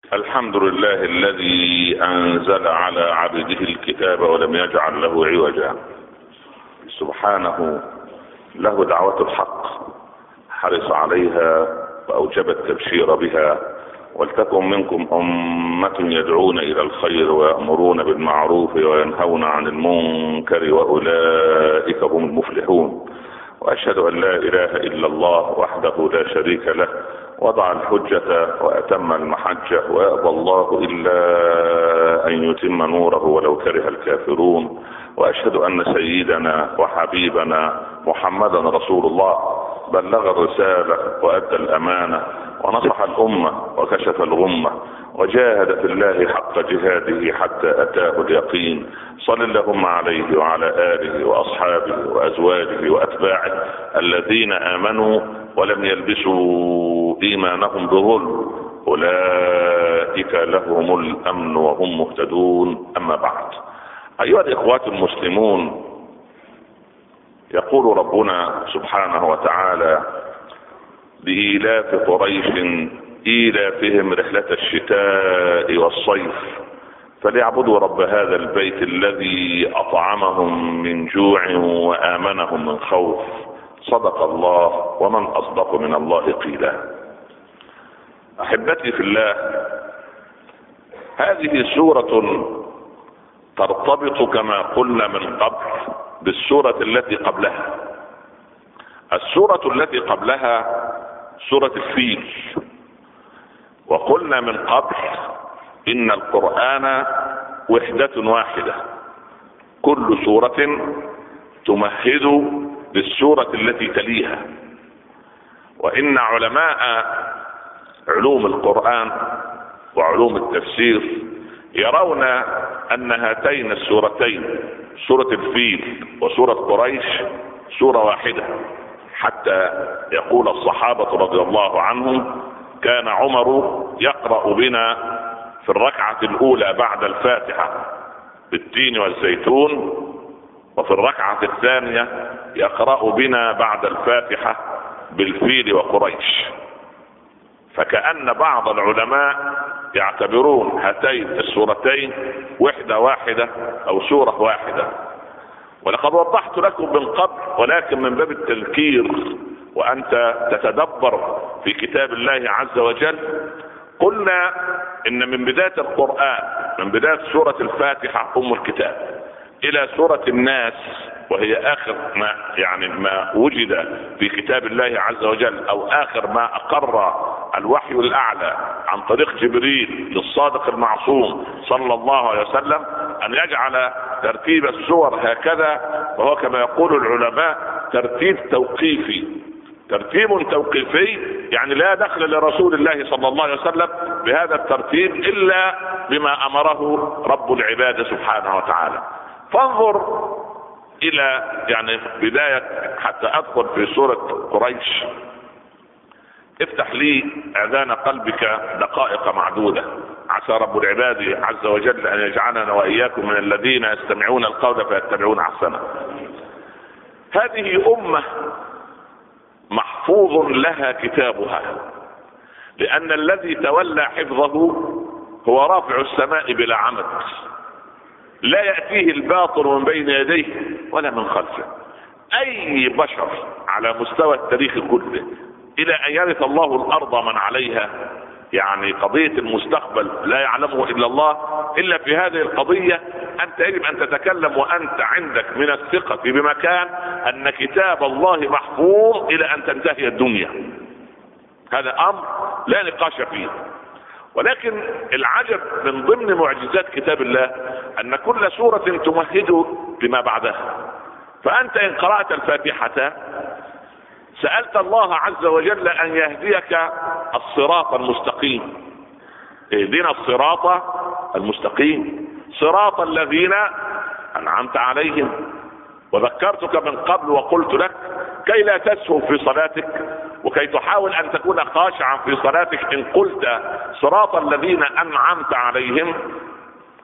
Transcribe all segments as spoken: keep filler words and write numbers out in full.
الحمد لله الذي أنزل على عبده الكتاب ولم يجعل له عوجا. سبحانه له دعوة الحق حرص عليها وأوجب التبشير بها. ولتكن منكم أمة يدعون إلى الخير ويأمرون بالمعروف وينهون عن المنكر وأولئك هم المفلحون. وأشهد أن لا إله إلا الله وحده لا شريك له وضع الحجة وأتم المحجة ويأبى الله إلا أن يتم نوره ولو كره الكافرون. وأشهد أن سيدنا وحبيبنا محمدا رسول الله بلغ الرسالة وأدى الأمانة ونصح الأمة وكشف الغمة وجاهد في الله حق جهاده حتى أتاه اليقين. صل اللهم عليه وعلى آله وأصحابه وأزواجه وأتباعه الذين آمنوا ولم يلبسوا إيمانهم بظلم أولئك لهم الأمن وهم مهتدون. أما بعد، أيها الإخوة المسلمون، يقول ربنا سبحانه وتعالى: لإيلاف قريش إيلافهم رحلة الشتاء والصيف فليعبدوا رب هذا البيت الذي أطعمهم من جوع وآمنهم من خوف. صدق الله، ومن أصدق من الله قيلا. أحبتي في الله، هذه سورة ترتبط كما قلنا من قبل بالسورة التي قبلها. السورة التي قبلها سورة الفيل، وقلنا من قبل إن القرآن وحدة واحدة، كل سورة تمهد للسورة التي تليها. وإن علماء علوم القرآن وعلوم التفسير يرون أن هاتين السورتين، سورة الفيل وسورة قريش، سورة واحدة، حتى يقول الصحابة رضي الله عنهم: كان عمر يقرأ بنا في الركعة الأولى بعد الفاتحة بالتين والزيتون، وفي الركعة الثانية يقرأ بنا بعد الفاتحة بالفيل وقريش. فكأن بعض العلماء يعتبرون هاتين السورتين وحدة واحدة أو سورة واحدة. ولقد وضحت لكم من قبل، ولكن من باب التذكير وأنت تتدبر في كتاب الله عز وجل، قلنا إن من بداية القرآن، من بداية سورة الفاتحة أم الكتاب إلى سورة الناس، وهي آخر ما يعني ما وجد في كتاب الله عز وجل، أو آخر ما أقر الوحي الأعلى عن طريق جبريل للصادق المعصوم صلى الله عليه وسلم أن يجعل ترتيب السور هكذا، وهو كما يقول العلماء ترتيب توقيفي. ترتيب توقيفي يعني لا دخل لرسول الله صلى الله عليه وسلم بهذا الترتيب إلا بما أمره رب العباد سبحانه وتعالى. فانظر إلى يعني بداية حتى أدخل في سورة قريش. افتح لي اذان قلبك دقائق معدودة، عسى رب العباد عز وجل ان يجعلنا واياكم من الذين يستمعون القول فيتبعون احسنه. هذه امة محفوظ لها كتابها، لان الذي تولى حفظه هو رافع السماء بلا عمد، لا يأتيه الباطل من بين يديه ولا من خلفه. اي بشر على مستوى التاريخ كله الى ان يرث الله الارض من عليها، يعني قضية المستقبل لا يعلمه الا الله، الا في هذه القضية انت يجب ان تتكلم وانت عندك من الثقة بمكان ان كتاب الله محفوظ الى ان تنتهي الدنيا. هذا امر لا نقاش فيه. ولكن العجب من ضمن معجزات كتاب الله ان كل سورة تمهد لما بعدها. فانت ان قرأت الفاتحة سألت الله عز وجل ان يهديك الصراط المستقيم. اهدنا الصراط المستقيم، صراط الذين انعمت عليهم. وذكرتك من قبل وقلت لك كي لا تسهو في صلاتك، وكي تحاول ان تكون خاشعا في صلاتك، ان قلت صراط الذين انعمت عليهم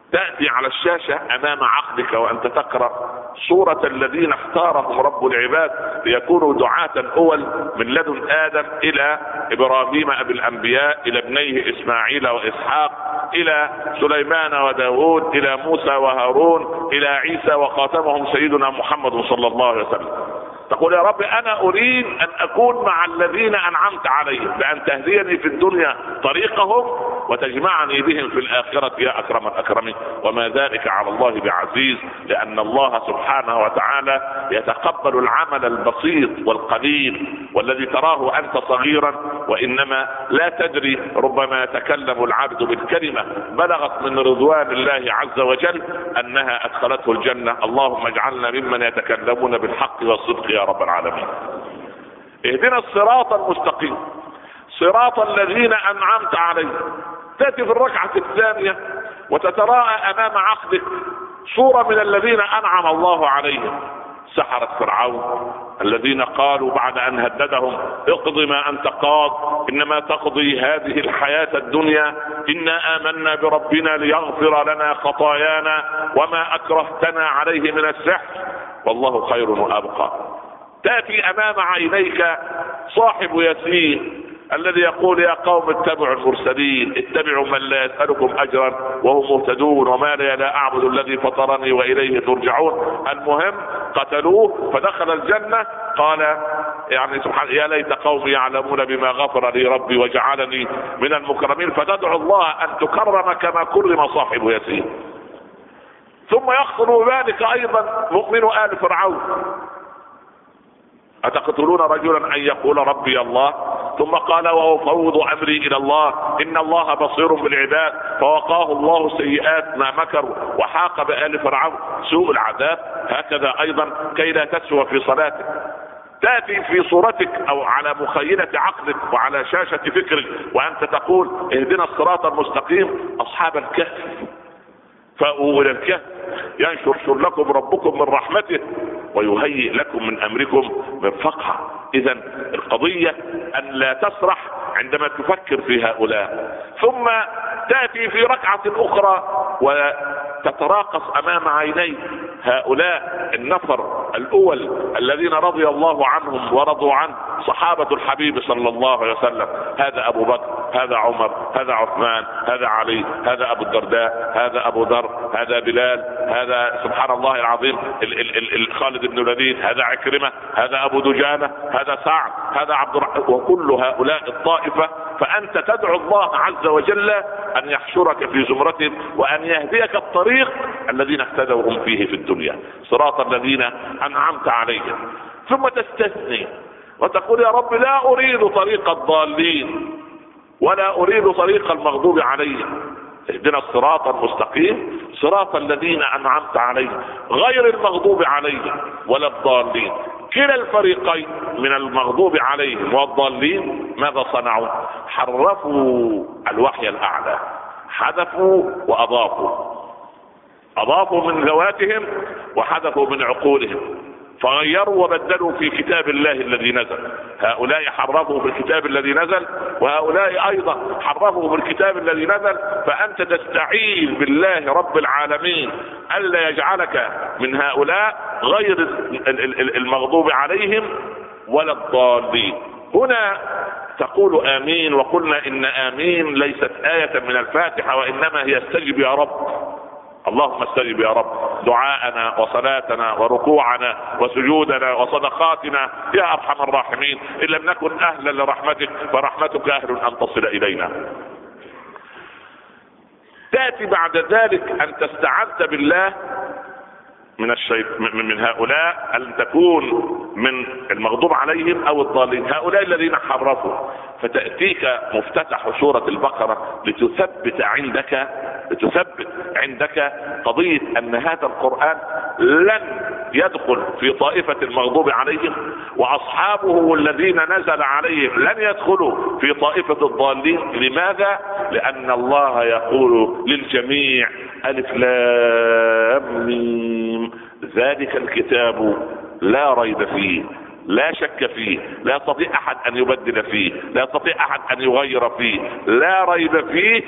تأتي على الشاشة أمام عقلك وأنت تقرأ سورة الذين اختارهم رب العباد ليكونوا دعاة أول من لدن آدم إلى إبراهيم أبي الأنبياء، إلى ابنيه إسماعيل وإسحاق، إلى سليمان وداود، إلى موسى وهارون، إلى عيسى وخاتمهم سيدنا محمد صلى الله عليه وسلم. تقول يا رب أنا أريد أن أكون مع الذين أنعمت عليهم، بأن تهديني في الدنيا طريقهم وتجمعني بهم في الآخرة يا أكرم الأكرمين. وما ذلك على الله بعزيز، لأن الله سبحانه وتعالى يتقبل العمل البسيط والقليل والذي تراه أنت صغيرا، وإنما لا تدري ربما يتكلم العبد بالكلمة بلغت من رضوان الله عز وجل أنها أدخلته الجنة. اللهم اجعلنا ممن يتكلمون بالحق والصدق يا رب العالمين. اهدنا الصراط المستقيم صراط الذين أنعمت عليهم. تأتي في الركعة الثانية وتتراءى أمام عقلك صورة من الذين أنعم الله عليهم، سحرة فرعون الذين قالوا بعد أن هددهم اقض ما أنت قاض إنما تقضي هذه الحياة الدنيا إنا آمنا بربنا ليغفر لنا خطايانا وما أكرهتنا عليه من السحر والله خير وأبقى. تأتي أمام عينيك صاحب ياسين الذي يقول يا قوم اتبعوا المرسلين اتبعوا من لا يسألكم أجرا وهم مهتدون وما لي لا أعبد الذي فطرني وإليه ترجعون. المهم قتلوه فدخل الجنة، قال يعني سبحان يا ليت قومي يعلمون بما غفر لي ربي وجعلني من المكرمين، فتدعو الله أن تكرم كما كرم صاحب ياسين. ثم يخطر ذلك أيضا مؤمن آل فرعون، أتقتلون رجلا أن يقول ربي الله ثم قال وأفوض أمري إلى الله إن الله بصير بالعباد فوقاه الله سيئات ما مكروا وحاق بآل فرعون سوء العذاب. هكذا أيضا كي لا تسوى في صلاتك تأتي في صورتك أو على مخيلة عقلك وعلى شاشة فكرك وأنت تقول اهدنا الصراط المستقيم أصحاب الكهف فأووا إلى الكهف ينشر لكم ربكم من رحمته ويهيئ لكم من أمركم مرفقا. إذا القضية أن لا تسرح عندما تفكر في هؤلاء. ثم تأتي في ركعة أخرى وتتراقص أمام عينيك هؤلاء النفر الأول الذين رضي الله عنهم ورضوا عنه صحابة الحبيب صلى الله عليه وسلم. هذا أبو بكر، هذا عمر، هذا عثمان، هذا علي، هذا أبو الدرداء، هذا أبو ذر، هذا بلال، هذا سبحان الله العظيم خالد بن الوليد، هذا عكرمة، هذا أبو دجانة، هذا سعد، هذا عبد الرحمن، وكل هؤلاء الطائفة. فأنت تدعو الله عز وجل أن يحشرك في زمرتهم وأن يهديك الطريق الذين اهتدوا هم فيه في الدنيا صراط الذين أنعمت عليهم. ثم تستثني وتقول يا رب لا أريد طريق الضالين ولا أريد طريق المغضوب عليهم، اهدنا الصراط المستقيم صراط الذين أنعمت عليهم غير المغضوب عليهم ولا الضالين. كلا الفريقين من المغضوب عليهم والضالين ماذا صنعوا؟ حرفوا الوحي الأعلى، حذفوا وأضافوا، أضافوا من ذواتهم وحذفوا من عقولهم، فغيروا وبدلوا في كتاب الله الذي نزل. هؤلاء حرفوا في الكتاب الذي نزل وهؤلاء أيضا حرفوا في الكتاب الذي نزل. فأنت تستعين بالله رب العالمين ألا يجعلك من هؤلاء غير المغضوب عليهم ولا الضالين. هنا تقول آمين، وقلنا إن آمين ليست آية من الفاتحة وإنما هي استجب يا رب. اللهم استجب يا رب دعاءنا وصلاتنا وركوعنا وسجودنا وصدقاتنا يا أرحم الراحمين. إن لم نكن أهلا لرحمتك فرحمتك أهل أن تصل إلينا. تأتي بعد ذلك أن تستعنت بالله من الشيطان من هؤلاء أن تكون من المغضوب عليهم أو الضالين، هؤلاء الذين حرفوا. فتأتيك مفتتح سورة البقرة لتثبت عندك لتثبت عندك قضية أن هذا القرآن لن يدخل في طائفة المغضوب عليهم وأصحابه الذين نزل عليهم لن يدخلوا في طائفة الضالين. لماذا؟ لأن الله يقول للجميع ألف لام ميم ذلك الكتاب لا ريب فيه لا شك فيه لا يستطيع أحد أن يبدل فيه لا يستطيع أحد أن يغير فيه لا ريب فيه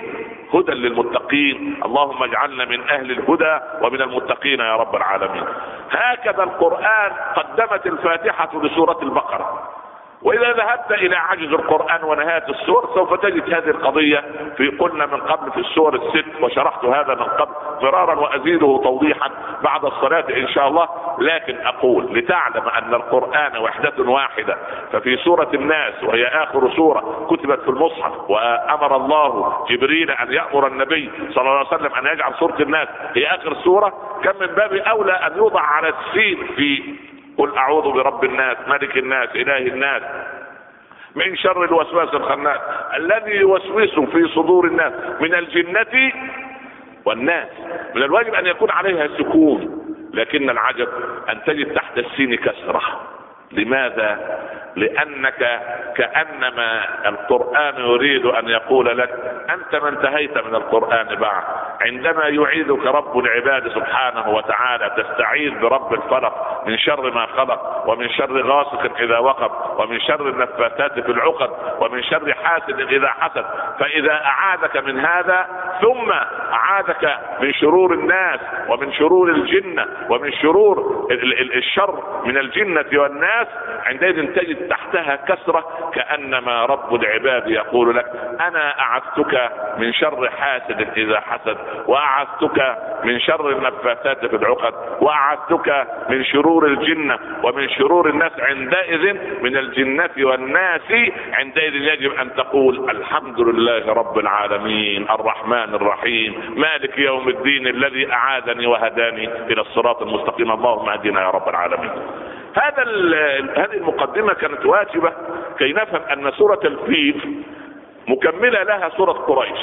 هدى للمتقين. اللهم اجعلنا من اهل الهدى ومن المتقين يا رب العالمين. هكذا القرآن قدمت الفاتحة لسورة البقرة. واذا ذهبت الى عجز القرآن ونهاية السور سوف تجد هذه القضية في قلنا من قبل في السور الست، وشرحت هذا من قبل مرارا وازيده توضيحا بعد الصلاة ان شاء الله. لكن اقول لتعلم ان القرآن وحدة واحدة، ففي سورة الناس وهي اخر سورة كتبت في المصحف، وامر الله جبريل ان يأمر النبي صلى الله عليه وسلم ان يجعل سورة الناس هي اخر سورة، كان من باب اولى ان يوضع على السين في قل اعوذ برب الناس ملك الناس اله الناس من شر الوسواس الخناس الذي يوسوس في صدور الناس من الجنة والناس. من الواجب ان يكون عليها سكون، لكن العجب ان تجد تحت السين كسرة. لماذا؟ لانك كأنما القرآن يريد ان يقول لك انت ما انتهيت من القرآن بعد. عندما يعيدك رب العباد سبحانه وتعالى تستعيذ برب الفلق من شر ما خلق، ومن شر غاسق اذا وقب، ومن شر النفاثات في العقد، ومن شر حاسد اذا حسد. فاذا اعاذك من هذا ثم اعاذك من شرور الناس ومن شرور الجنة ومن شرور الشر من الجنة والناس، عندئذ تجد تحتها كسرة كأنما رب العباد يقول لك انا اعذتك من شر حاسد اذا حسد، واعذتك من شر النفاثات في العقد، واعذتك من شرور الجنة ومن شرور الناس. عندئذ من الجنة والناس عندئذ يجب ان تقول الحمد لله رب العالمين الرحمن الرحيم مالك يوم الدين الذي اعاذني وهداني الى الصراط المستقيم اللهم اهدنا يا رب العالمين. هذا هذه المقدمة كانت واجبة كي نفهم ان سورة الفيل مكملة لها سورة قريش.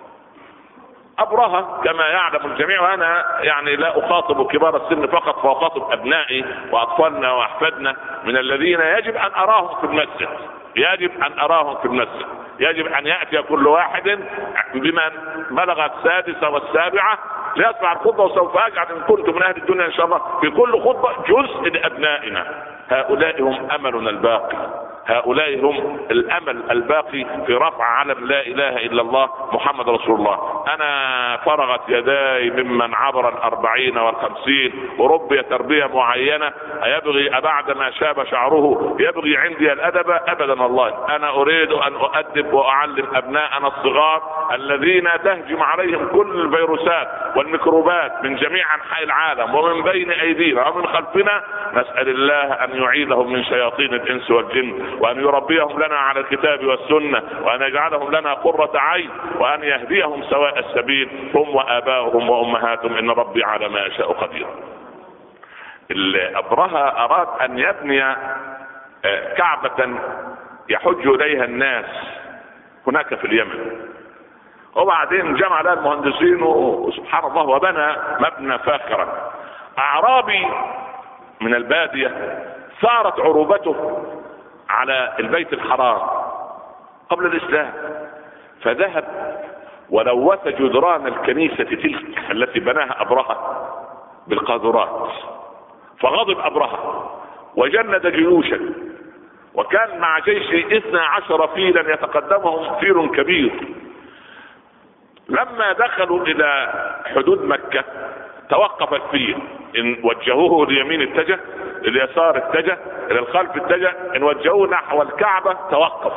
أبرهة كما يعلم الجميع، وأنا يعني لا أخاطب كبار السن فقط، فأخاطب أبنائي وأطفالنا وأحفادنا من الذين يجب أن أراهم في المسجد، يجب أن أراهم في المسجد، يجب أن يأتي كل واحد بمن بلغ السادسة والسابعة ليسمع الخطبة. وسوف أجعل إن كنت من أهل الدنيا إن شاء الله في كل خطبة جزء لأبنائنا. هؤلاء هم أملنا الباقي، هؤلاء هم الامل الباقي في رفع علم لا اله الا الله محمد رسول الله. انا فرغت يداي ممن عبر الاربعين والخمسين وربي تربية معينة يبغي بعد ما شاب شعره يبغي عندي الادب. ابدا والله انا اريد ان اؤدب واعلم ابناءنا الصغار الذين تهجم عليهم كل الفيروسات والميكروبات من جميع انحاء العالم ومن بين ايدينا ومن خلفنا. نسأل الله ان يعيدهم من شياطين الانس والجن، وأن يربيهم لنا على الكتاب والسنة، وأن يجعلهم لنا قرة عين، وأن يهديهم سواء السبيل هم وآباؤهم وأمهاتهم إن ربي على ما يشاء قدير. أبرهة أراد أن يبني كعبة يحج إليها الناس هناك في اليمن، وبعدين جمع لها المهندسين وسبحان الله وبنى مبنى فاخرا. أعرابي من البادية صارت عروبته على البيت الحرام قبل الإسلام، فذهب ولوث جدران الكنيسة تلك التي بناها أبرهة بالقاذورات. فغضب أبرهة وجند جيوشا، وكان مع جيشه اثنا عشر فيلا يتقدمهم فيل كبير. لما دخلوا إلى حدود مكة توقف الفيل، إن وجهوه اليمين اتجه، اليسار اتجه، الى الخلف اتجه، ان وجهوه نحو الكعبة توقف،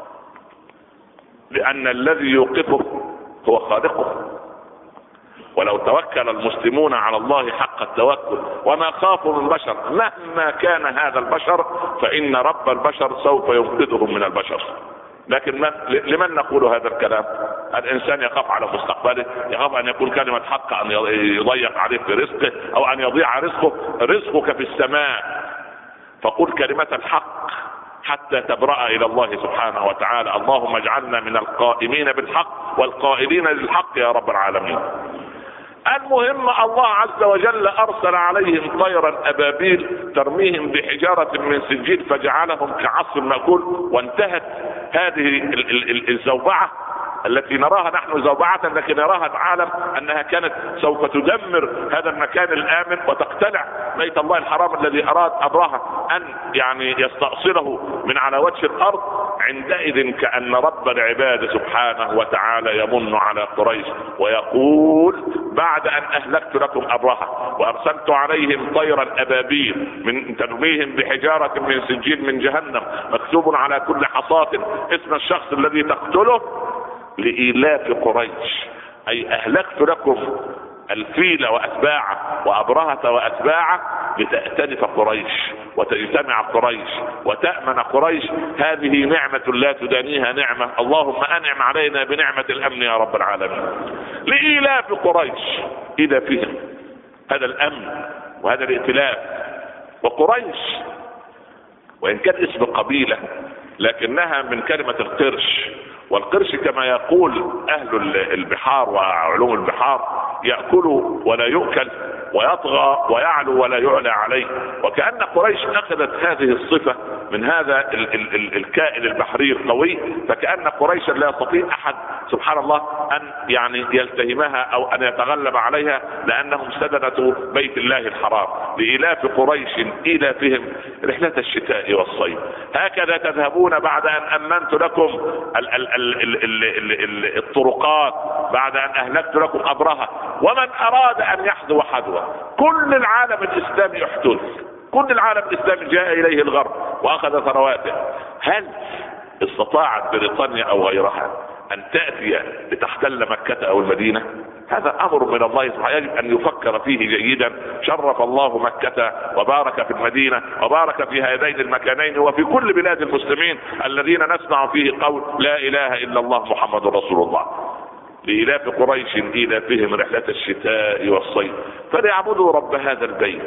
لان الذي يوقفه هو خالقه. ولو توكل المسلمون على الله حق التوكل وما خافوا من بشر مهما كان هذا البشر فان رب البشر سوف ينقذهم من البشر. لكن من لمن نقول هذا الكلام؟ الانسان يخاف على مستقبله، يخاف ان يكون كلمة حق ان يضيق عليه في رزقه او ان يضيع رزقه. رزقك في السماء، فقل كلمة الحق حتى تبرأ الى الله سبحانه وتعالى. اللهم اجعلنا من القائمين بالحق والقائلين للحق يا رب العالمين. المهم الله عز وجل ارسل عليهم طيرا ابابيل ترميهم بحجارة من سجيل فجعلهم كعصف مأكول. وانتهت هذه الزوبعة التي نراها نحن زوبعة، لكن نراها العالم انها كانت سوف تدمر هذا المكان الامن وتقتلع بيت الله الحرام الذي اراد ابرهة ان يعني يستأصله من على وجه الارض. وعندئذ كأن رب العباد سبحانه وتعالى يمن على قريش ويقول بعد أن أهلكت لكم أبرهة وأرسلت عليهم طيرا أبابيل من ترميهم بحجارة من سجيل من جهنم مكتوب على كل حصاة اسم الشخص الذي تقتله لإيلاف قريش، أي أهلكت لكم الفيل وأتباعه وأبرهة وأتباعه لتأتلف قريش وتجتمع قريش وتأمن قريش. هذه نعمة لا تدانيها نعمة، اللهم أنعم علينا بنعمة الأمن يا رب العالمين. لإيلاف قريش إلى فيهم هذا الأمن وهذا الائتلاف. وقريش وإن كان اسم قبيلة لكنها من كلمة القرش، والقرش كما يقول أهل البحار وعلوم البحار يأكل ولا يؤكل ويطغى ويعلو ولا يعلى عليه. وكأن قريش أخذت هذه الصفة من هذا ال ال ال الكائن البحري القوي، فكأن قريشا لا يستطيع أحد سبحان الله أن يعني يلتهمها أو أن يتغلب عليها، لأنهم سدنة بيت الله الحرام. لإيلاف قريش إيلافهم رحلة الشتاء والصيف. هكذا تذهبون بعد أن أمنت لكم ال ال ال ال ال ال ال الطرقات، بعد أن أهلكت لكم أبرهة. ومن أراد أن يحذو حذوه، كل العالم الإسلامي يحتل، كل العالم الإسلامي جاء إليه الغرب وأخذ ثرواته. هل استطاعت بريطانيا أو غيرها أن تأتي لتحتل مكة أو المدينة؟ هذا أمر من الله سبحانه يجب أن يفكر فيه جيدا. شرف الله مكة وبارك في المدينة وبارك في هذين المكانين وفي كل بلاد المسلمين الذين نسمع فيه قول لا إله إلا الله محمد رسول الله. لإيلاف قريش إيلافهم رحلة الشتاء والصيف فليعبدوا رب هذا البيت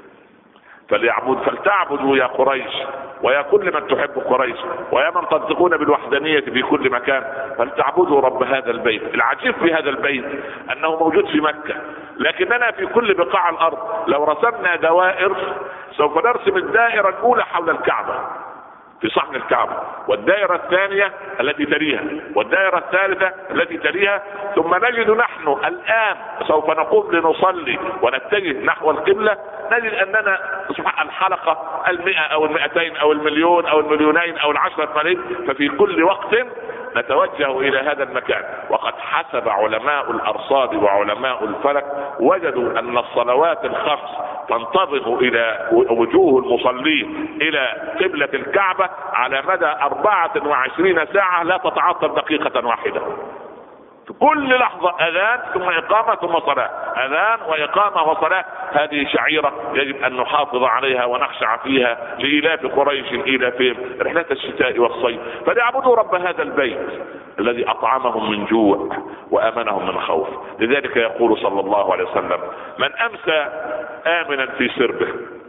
فليعبد فلتعبدوا يا قريش ويا كل من تحب قريش ويا من تنطقون بالوحدانية في كل مكان، فلتعبدوا رب هذا البيت. العجيب في هذا البيت أنه موجود في مكة، لكننا في كل بقاع الأرض لو رسمنا دوائر سوف نرسم الدائرة الأولى حول الكعبة في صحن الكعبة، والدائرة الثانية التي تليها، والدائرة الثالثة التي تليها، ثم نجد نحن الآن سوف نقوم لنصلي ونتجه نحو القبلة، نجد أننا الحلقة المئة أو المئتين أو المليون أو المليونين أو العشرة ملايين، ففي كل وقت نتوجه إلى هذا المكان. وقد حسب علماء الأرصاد وعلماء الفلك وجدوا أن الصلوات الخمس تنتظم إلى وجوه المصلين إلى قبلة الكعبة على مدى أربعة وعشرين ساعة لا تتعطل دقيقة واحدة. في كل لحظة أذان ثم إقامة ثم صلاة، أذان وإقامة وصلاة. هذه شعيرة يجب أن نحافظ عليها ونخشع فيها. لإيلاف قريش إيلافهم رحلة الشتاء والصيف فليعبدوا رب هذا البيت الذي أطعمهم من جوع وأمنهم من خوف. لذلك يقول صلى الله عليه وسلم من أمسى آمنا في سربه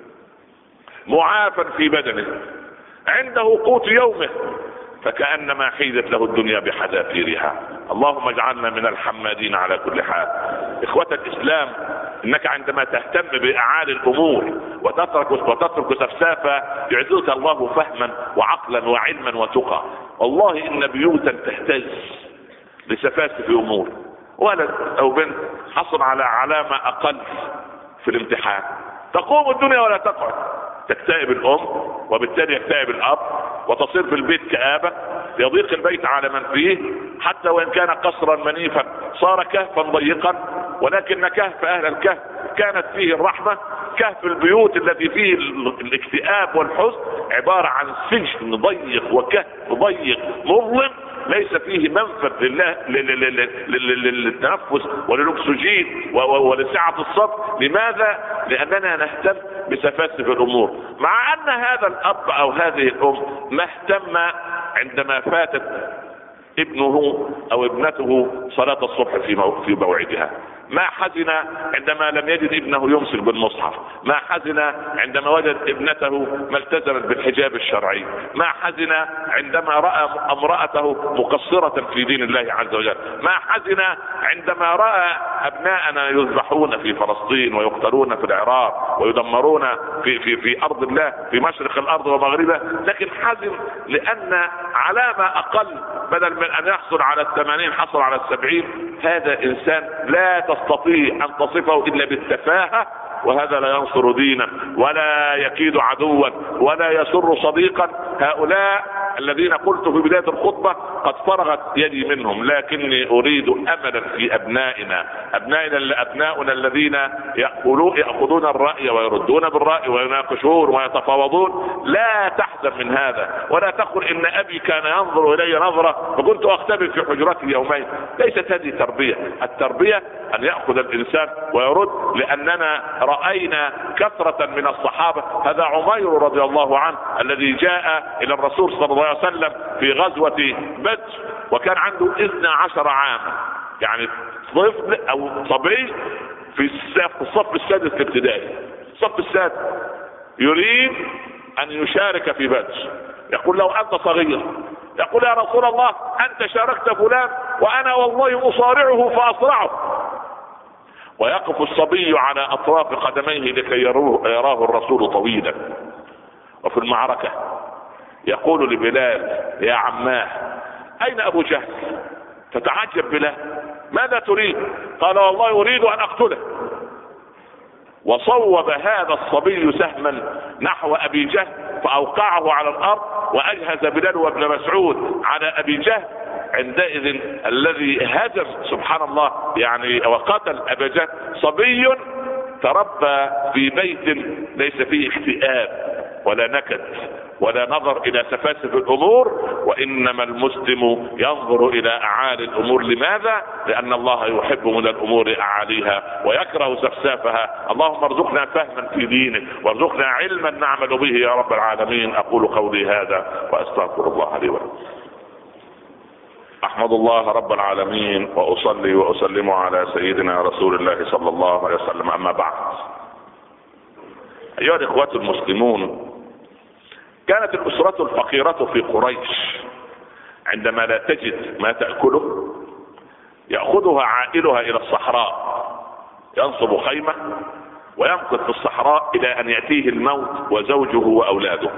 معافا في بدنه عنده قوت يومه فكأنما حيزت له الدنيا بحذافيرها. اللهم اجعلنا من الحمادين على كل حال. إخوة الإسلام، إنك عندما تهتم بأعالي الأمور وتترك وتترك سفسافة يعزك الله فهما وعقلا وعلما وتقى. والله إن بيوتا تهتز لسفاسف أمور. ولد أو بنت حصل على علامة أقل في الامتحان، تقوم الدنيا ولا تقعد، تكتئب الأم وبالتالي يكتئب الأب وتصير في البيت كآبة، يضيق البيت على من فيه، حتى وإن كان قصرا منيفا صار كهفا ضيقا. ولكن كهف أهل الكهف كانت فيه الرحمة. كهف البيوت التي فيه الاكتئاب والحزن عبارة عن سجن ضيق وكهف ضيق مظلم ليس فيه منفذ لله للتنفس وللأكسجين ولسعة الصدر. لماذا؟ لأننا نهتم بسفاسف الأمور، مع أن هذا الأب أو هذه الأم ما اهتم عندما فاتت ابنه أو ابنته صلاة الصبح في موعدها، ما حزن عندما لم يجد ابنه يمسك بالمصحف، ما حزن عندما وجد ابنته ما التزمت بالحجاب الشرعي، ما حزن عندما رأى امرأته مقصرة في دين الله عز وجل، ما حزن عندما رأى أبناءنا يذبحون في فلسطين ويقتلون في العراق ويدمرون في, في, في أرض الله في مشرق الأرض ومغربها. لكن حزن لأن علامة أقل بدل من أن يحصل على الثمانين حصل على السبعين. هذا إنسان لا تستطيع أن تصفه إلا بالتفاهة، وهذا لا ينصر دينا ولا يكيد عدوا ولا يسر صديقا. هؤلاء الذين قلت في بداية الخطبة قد فرغت يدي منهم، لكني اريد املا في ابنائنا ابنائنا ابناؤنا الذين يأخذون الرأي ويردون بالرأي ويناقشون ويتفاوضون. لا تحزن من هذا، ولا تقل ان ابي كان ينظر الي نظرة فكنت اختبئ في حجرتي يومين. ليست هذه تربية. التربية ان يأخذ الانسان ويرد، لاننا رأينا كثرة من الصحابة. هذا عمير رضي الله عنه الذي جاء الى الرسول صلى الله عليه وسلم في غزوة بدر وكان عنده اثنى عشر عاما، يعني طفل او صبي في الصف السادس الابتدائي، الصف السادس، يريد ان يشارك في بدر. يقول له انت صغير، يقول يا رسول الله انت شاركت فلان وانا والله اصارعه فاصرعه. ويقف الصبي على اطراف قدميه لكي يروه يراه الرسول طويلا. وفي المعركة يقول لبلال يا عماه اين ابو جهل؟ فتعجب بلال ماذا تريد؟ قال والله اريد ان اقتله. وصوب هذا الصبي سهما نحو ابي جهل فاوقعه على الارض، واجهز بلال وابن مسعود على ابي جهل. عندئذ الذي هزم سبحان الله يعني وقتل ابا جهل صبي تربى في بيت ليس فيه اكتئاب ولا نكد ولا نظر الى سفاسف الامور، وانما المسلم ينظر الى اعالي الامور. لماذا؟ لان الله يحب من الامور اعاليها ويكره سفسافها. اللهم ارزقنا فهما في دينك وارزقنا علما نعمل به يا رب العالمين. اقول قولي هذا واستغفر الله لي ولكم. احمد الله رب العالمين واصلي واسلم على سيدنا رسول الله صلى الله عليه وسلم. اما بعد، ايها الاخوة المسلمون، كانت الاسرة الفقيرة في قريش عندما لا تجد ما تأكله يأخذها عائلها الى الصحراء، ينصب خيمة ويمكث في الصحراء الى ان يأتيه الموت وزوجه واولاده.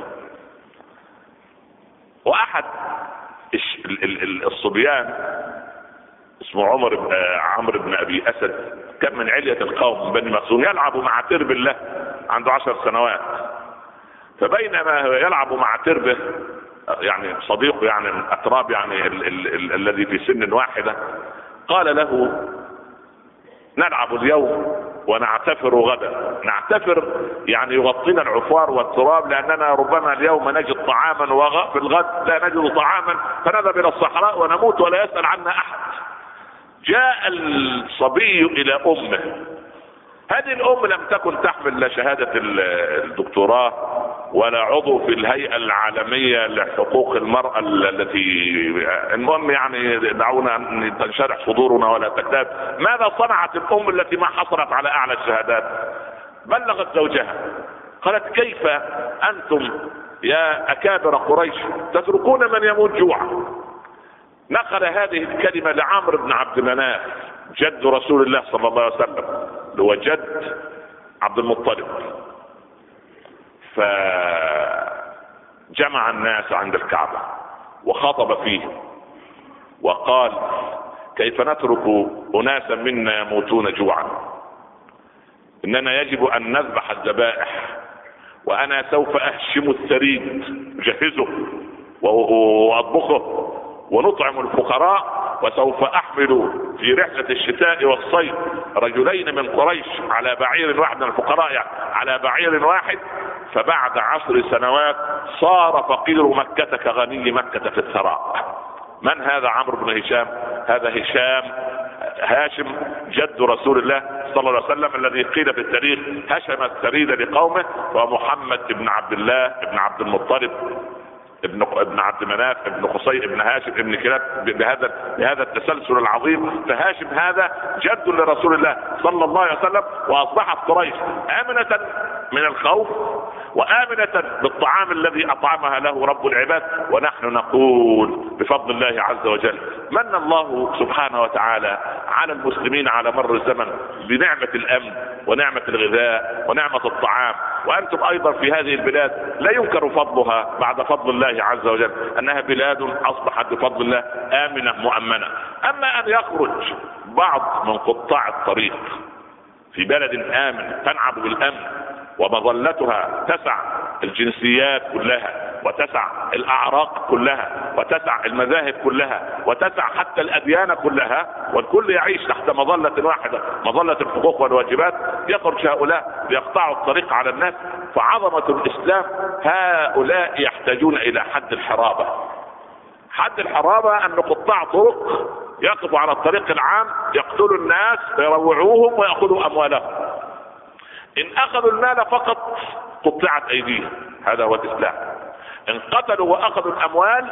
واحد الصبيان اسمه عمر بن عمرو بن ابي اسد كان من علية القوم بني مخزوم، يلعب مع ترب الله، عنده عشر سنوات. فبينما يلعب مع تربه يعني صديقه يعني اتراب يعني ال ال ال الذي في سن واحدة، قال له نلعب اليوم ونعتفر غدا. نعتفر يعني يغطينا العفار والتراب، لاننا ربما اليوم نجد طعاما وفي الغد لا نجد طعاما فنذهب الى الصحراء ونموت ولا يسأل عنا احد. جاء الصبي الى امه. هذه الام لم تكن تحمل لا شهادة الدكتوراه ولا عضو في الهيئة العالمية لحقوق المرأة التي المهم يعني دعونا ان تنشرح صدورنا ولا تكتاب. ماذا صنعت الام التي ما حصلت على اعلى الشهادات؟ بلغت زوجها قالت كيف انتم يا اكابر قريش تتركون من يموت جوعا؟ نقل هذه الكلمة لعمرو بن عبد مناف جد رسول الله صلى الله عليه وسلم، هو جد عبد المطلب. فجمع الناس عند الكعبة وخطب فيه وقال كيف نترك اناسا منا يموتون جوعا؟ اننا يجب ان نذبح الذبائح، وانا سوف اهشم الثريد جهزه واطبخه ونطعم الفقراء، وسوف احمل في رحلة الشتاء والصيف رجلين من قريش على بعير واحد، من الفقراء يعني على بعير واحد. فبعد عشر سنوات صار فقير مكة كغني مكة في الثراء. من هذا عمرو بن هشام؟ هذا هشام هاشم جد رسول الله صلى الله عليه وسلم الذي قيل في التاريخ هشم الثريد لقومه، ومحمد بن عبد الله بن عبد المطلب ابن ابن عبد مناف ابن قصي ابن هاشم ابن كلاب بهذا بهذا التسلسل العظيم. فهاشم هذا جد لرسول الله صلى الله عليه وسلم. واصبحت قريش امنة من الخوف وامنة بالطعام الذي اطعمها له رب العباد. ونحن نقول بفضل الله عز وجل من الله سبحانه وتعالى على المسلمين على مر الزمن بنعمة الامن ونعمة الغذاء ونعمة الطعام. وانتم ايضا في هذه البلاد لا ينكر فضلها بعد فضل الله عز وجل، انها بلاد اصبحت بفضل الله امنة مؤمنة. اما ان يخرج بعض من قطاع الطريق في بلد امن تنعم بالامن ومظلتها تسع الجنسيات كلها وتسع الاعراق كلها، وتسع المذاهب كلها، وتسع حتى الاديان كلها، والكل يعيش تحت مظلة واحدة، مظلة الحقوق والواجبات، يخرج هؤلاء ليقطعوا الطريق على الناس. فعظمة الاسلام هؤلاء يحتاجون الى حد الحرابة. حد الحرابة ان قطاع طرق يقفوا على الطريق العام يقتلوا الناس ويروعوهم ويأخذوا اموالهم. ان اخذوا المال فقط قطعت ايديهم، هذا هو الاسلام. ان قتلوا واخذوا الاموال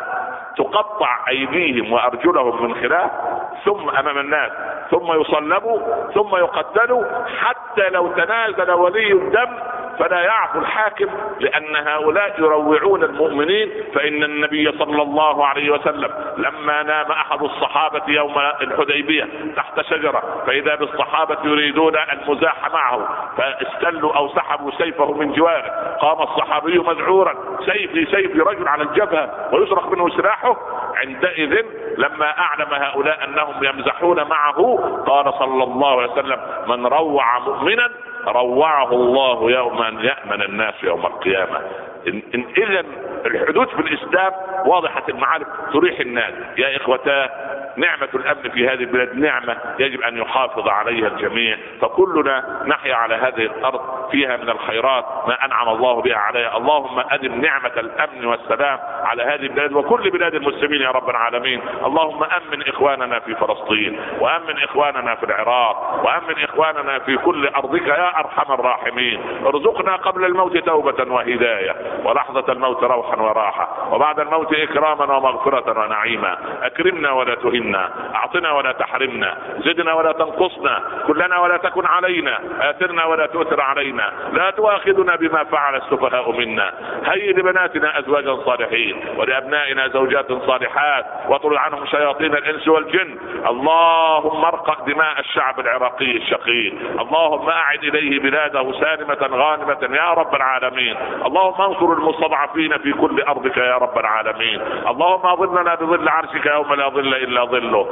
تقطع ايديهم وارجلهم من خلاف، ثم امام الناس، ثم يصلبوا، ثم يقتلوا، حتى لو تنازل ولي الدم فلا يعفو الحاكم، لان هؤلاء يروعون المؤمنين. فان النبي صلى الله عليه وسلم لما نام احد الصحابة يوم الحديبية تحت شجرة فاذا بالصحابة يريدون المزاح معه فاستلوا او سحبوا سيفه من جواره، قام الصحابي مذعورا: سيفي سيفي، رجل على الجبهة ويسرق منه سلاحه. عندئذ لما اعلم هؤلاء انهم يمزحون معه قال صلى الله عليه وسلم: من روع مؤمنا روعه الله يوم ان يأمن الناس يوم القيامة. إن إن اذا الحدود في الاسلام واضحة المعالم تريح الناس. يا اخوتاه، نعمة الامن في هذه البلاد نعمة يجب ان يحافظ عليها الجميع، فكلنا نحيا على هذه الارض فيها من الخيرات ما انعم الله بها عليها. اللهم ادم نعمة الامن والسلام على هذه البلاد وكل بلاد المسلمين يا رب العالمين. اللهم امن اخواننا في فلسطين، وامن اخواننا في العراق، وامن اخواننا في كل ارضك يا ارحم الراحمين. ارزقنا قبل الموت توبة وهداية، ولحظة الموت روحا وراحة، وبعد الموت اكراما ومغفرة ونعيما. اكرمنا ولا تهنا، اعطنا ولا تحرمنا، زدنا ولا تنقصنا، كلنا ولا تكن علينا، اثرنا ولا تؤثر علينا، لا تؤاخذنا بما فعل السفهاء منا. هيئ لبناتنا ازواجا صالحين، ولابنائنا زوجات صالحات، واطرد عنهم شياطين الانس والجن. اللهم ارقق دماء الشعب العراقي الشقيق، اللهم اعد اليه بلاده سالمة غانمة يا رب العالمين. اللهم انصر المستضعفين في كل ارضك يا رب العالمين. اللهم اظلنا بظل عرشك يوم لا ظل الا ظله.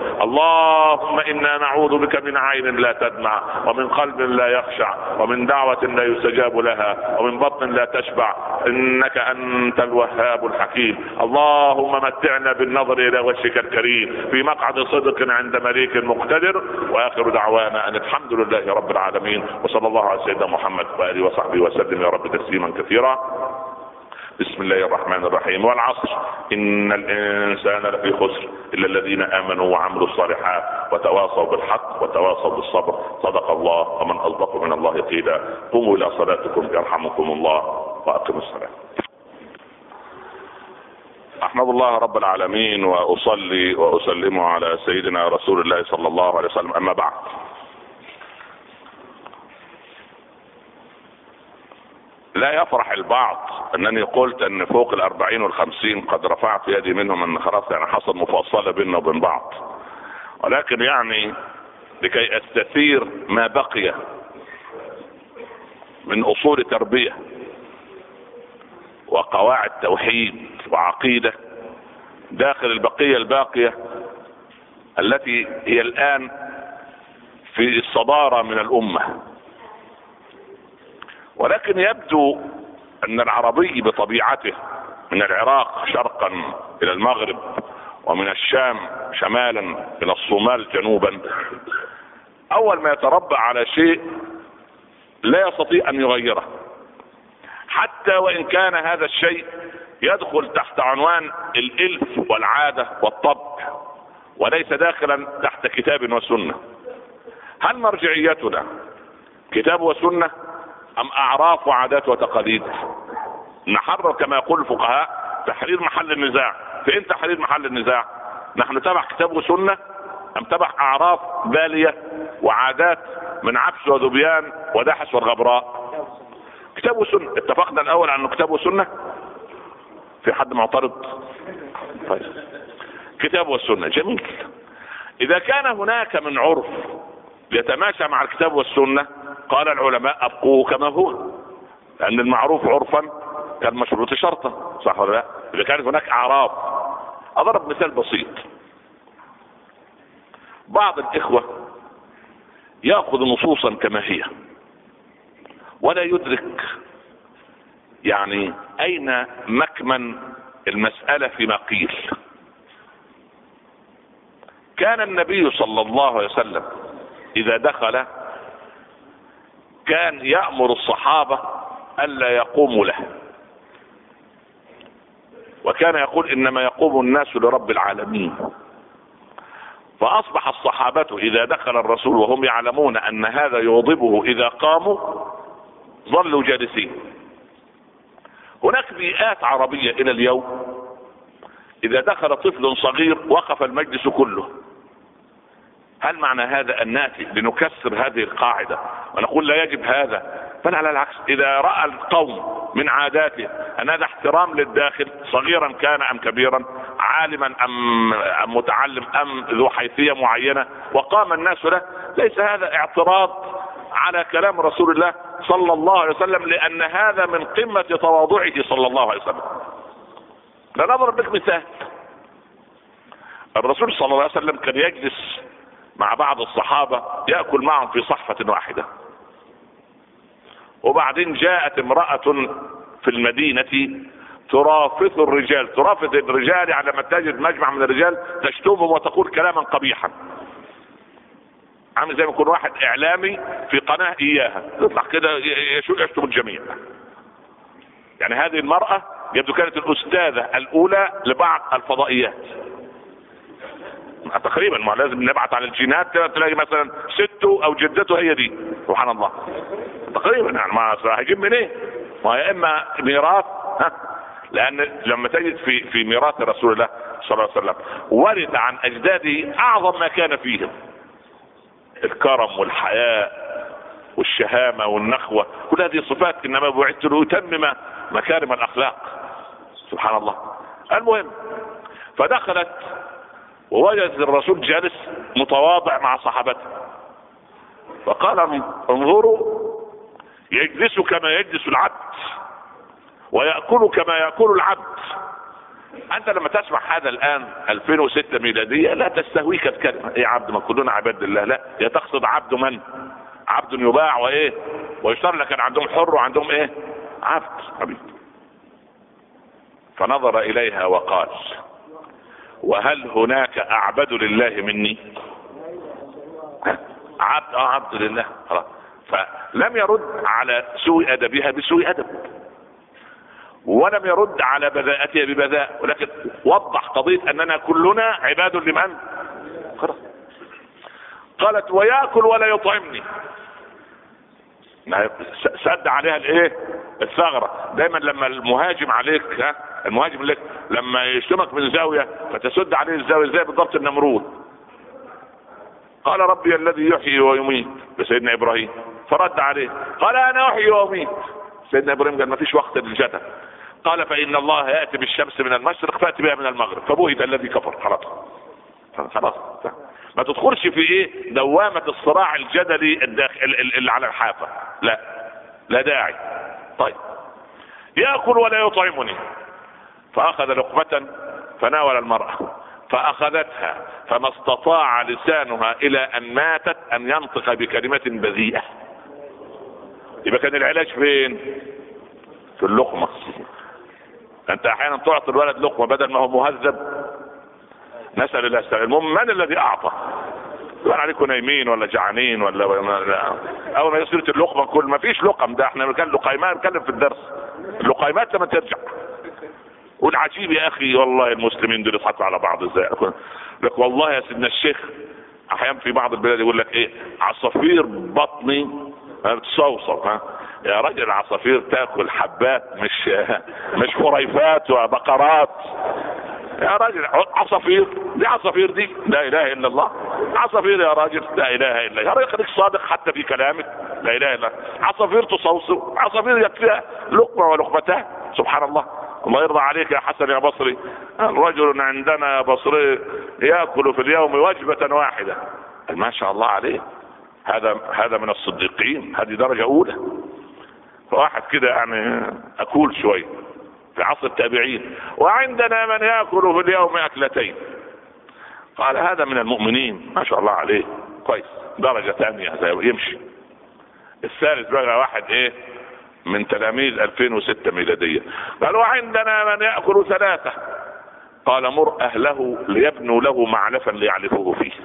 اللهم انا نعوذ بك من عين لا تدمع، ومن قلب لا يخشع، ومن دعوة لا يستجاب لها، ومن بطن لا تشبع، انك انت الوهاب الحكيم. اللهم متعنا بالنظر الى وجهك الكريم في مقعد صدق عند مليك مقتدر. واخر دعوانا ان الحمد لله رب العالمين، وصلى الله على سيدنا محمد واله وصحبه وسلم يا رب تسليما كثيرا. بسم الله الرحمن الرحيم. والعصر ان الانسان لفي خسر الا الذين امنوا وعملوا الصالحات وتواصوا بالحق وتواصوا بالصبر. صدق الله، ومن اصدق من الله قيلا. قوموا الى صلاتكم يرحمكم الله، واقيموا الصلاه. احمد الله رب العالمين، واصلي واسلم على سيدنا رسول الله صلى الله عليه وسلم. اما بعد، لا يفرح البعض انني قلت ان فوق الاربعين والخمسين قد رفعت يدي منهم ان خلاص يعني حصل مفاصلة بيننا وبين بعض، ولكن يعني لكي استثير ما بقي من اصول تربية وقواعد توحيد وعقيدة داخل البقية الباقية التي هي الان في الصدارة من الامة. ولكن يبدو ان العربي بطبيعته من العراق شرقا الى المغرب، ومن الشام شمالا الى الصومال جنوبا، اول ما يتربى على شيء لا يستطيع ان يغيره، حتى وان كان هذا الشيء يدخل تحت عنوان الالف والعادة والطبع، وليس داخلا تحت كتاب وسنة. هل مرجعيتنا كتاب وسنة ام اعراف وعادات وتقاليد؟ نحرر كما يقول الفقهاء تحرير محل النزاع. فين تحرير محل النزاع؟ نحن تبع كتاب وسنة ام تبع اعراف بالية وعادات من عبس وذبيان ودحس والغبراء؟ كتاب وسنة. اتفقنا الاول على انه كتاب وسنة. في حد معترض؟ طيب، كتاب والسنة جميل. اذا كان هناك من عرف يتماشى مع الكتاب والسنة قال العلماء ابقوه كما هو، لان المعروف عرفا كالمشروط شرطا، صح ولا لا؟ اذا كانت هناك اعراف. اضرب مثال بسيط. بعض الاخوة ياخذ نصوصا كما هي ولا يدرك يعني اين مكمن المسألة فيما قيل. كان النبي صلى الله عليه وسلم اذا دخل كان يأمر الصحابة الا يقوموا له، وكان يقول انما يقوم الناس لرب العالمين. فاصبح الصحابة اذا دخل الرسول وهم يعلمون ان هذا يغضبه اذا قاموا ظلوا جالسين. هناك بيئات عربية الى اليوم اذا دخل طفل صغير وقف المجلس كله. هل معنى هذا ان ناتي لنكسر هذه القاعدة ونقول لا يجب هذا؟ بل على العكس، اذا رأى القوم من عاداته ان هذا احترام للداخل صغيرا كان ام كبيرا، عالما ام, أم متعلم ام ذو حيثية معينة، وقام الناس له، ليس هذا اعتراض على كلام رسول الله صلى الله عليه وسلم، لان هذا من قمة تواضعه صلى الله عليه وسلم. لنضرب لك مثال. الرسول صلى الله عليه وسلم كان يجلس مع بعض الصحابة يأكل معهم في صحفة واحدة، وبعدين جاءت امرأة في المدينة ترافث الرجال. ترافث الرجال يعني لما تجد مجمع من الرجال تشتمهم وتقول كلاما قبيحا، عامل زي ما يكون واحد اعلامي في قناة اياها يطلع كده يشتم الجميع. يعني هذه المرأة يبدو كانت الاستاذة الاولى لبعض الفضائيات تقريبا، ما لازم نبعث على الجينات تلاقي مثلا سته او جدته هي دي، سبحان الله تقريبا. يعني ما هيجيب منين إيه؟ ما يا اما ميراث، ها، لان لما تجد في في ميراث رسول الله صلى الله عليه وسلم ورث عن اجداده اعظم ما كان فيهم: الكرم والحياء والشهامة والنخوة، كل هذه الصفات انما بعثت لأتمم مكارم الاخلاق، سبحان الله. المهم، فدخلت ووجدت الرسول جالس متواضع مع صحابته، فقال: انظروا، يجلس كما يجلس العبد ويأكل كما يأكل العبد. انت لما تسمع هذا الان ألفين وستة ميلادية لا تستهويك الكلمة ايه عبد، ما كلنا عباد الله، لا، هي تقصد عبد من؟ عبد يباع وايه ويشترى، لكن عندهم حر وعندهم ايه؟ عبد حبيب. فنظر اليها وقال: وهل هناك اعبد لله مني؟ عبد اه عبد لله خلاص. فلم يرد على سوء ادبها بسوء ادب، ولم يرد على بذاءتها ببذاء، ولكن وضح قضية اننا كلنا عباد لمن؟ خلاص. قالت: ويأكل ولا يطعمني. سد عليها الايه؟ الثغرة. دايما لما المهاجم عليك، ها، المهاجم لك لما يشتمك من زاوية فتسد عليه الزاوية زي بالضبط النمرود. قال: ربي الذي يحيي ويميت بسيدنا ابراهيم، فرد عليه قال: انا احيي واميت. سيدنا ابراهيم قال: ما فيش وقت للجدل. قال: فان الله ياتي بالشمس من المشرق فاتي بها من المغرب، فبهت الذي كفر. خلاص خلاص، ما تدخلش في ايه دوامة الصراع الجدلي الداخل اللي على الحافة، لا لا داعي. طيب، يأكل ولا يطعمني. فأخذ لقمة فناول المرأة فأخذتها، فما استطاع لسانها إلى أن ماتت أن ينطق بكلمة بذيئة. يبقى كان العلاج فين؟ في اللقمة. أنت أحيانا تعطي الولد لقمة بدل ما هو مهذب، نسأل الله السلامة. المهم من الذي أعطى؟ يقول عليكم نايمين ولا جعانين ولا لا. أول ما يصير اللقمة كل ما فيش لقم، ده احنا بنتكلم لقيمات، بنتكلم في الدرس اللقيمات لما ترجع. والعجيب يا أخي والله المسلمين دول يضحكوا على بعض ازاي. لك والله يا سيدنا الشيخ أحيانا في بعض البلاد يقول لك إيه، عصافير بطني بتصوصو. ها يا راجل، العصافير تاكل حبات مش مش خريفات وبقرات يا راجل. عصافير دي عصافير دي لا اله الا الله. عصافير يا راجل لا اله الا الله. يا راجل خليك صادق حتى في كلامك، لا اله الا الله. عصافير تصوصو، عصافير يكفيها لقمه ولقمتان، سبحان الله. الله يرضى عليك يا حسن يا بصري، الرجل عندنا بصري ياكل في اليوم وجبه واحده، ما شاء الله عليه. هذا هذا من الصديقين، هذه درجه اولى. واحد كده يعني اكول شوي في عصر التابعين. وعندنا من يأكل في اليوم أكلتين. قال هذا من المؤمنين ما شاء الله عليه، كويس، درجة ثانية يمشي. الثالث بقى واحد ايه من تلاميذ ألفين وستة ميلادية، قالوا عندنا من يأكل ثلاثة، قال مر أهله ليبنوا له معلفا ليعلفوه فيه.